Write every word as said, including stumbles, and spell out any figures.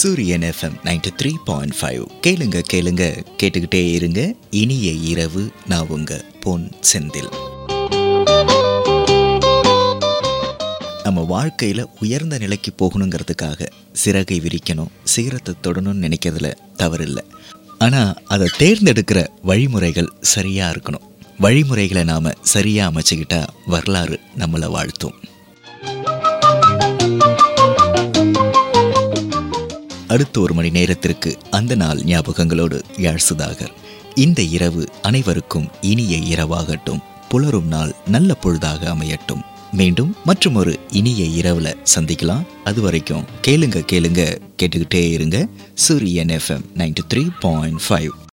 சூரியன் FM ninety three point five கேளுங்க கேளுங்க கேட்டுக்கிட்டே இருங்க. இனிய இரவு. நான் உங்க பொன் செந்தில். நம்ம வாழ்க்கையில் உயர்ந்த நிலைக்கு போகணுங்கிறதுக்காக சிறகை விரிக்கணும், சிகரத்தை தொடணும்னு நினைக்கிறதுல தவறில்லை. ஆனால் அதை தேர்ந்தெடுக்கிற வழிமுறைகள் சரியாக இருக்கணும். வழிமுறைகளை நாம் சரியாக அமைச்சுக்கிட்டா வரலாறு நம்மளை வாழ்த்தும். அடுத்த ஒரு மணி நேரத்திற்கு அந்த நாள் ஞாபகங்களோடு யாழ் சுதாகர். இந்த இரவு அனைவருக்கும் இனிய இரவாகட்டும். புலரும் நாள் நல்ல பொழுதாக அமையட்டும். மீண்டும் மற்றும் ஒரு இனிய இரவுல சந்திக்கலாம். அது வரைக்கும் கேளுங்க கேளுங்க கேட்டுக்கிட்டே இருங்க. Suryan FM ninety three point five.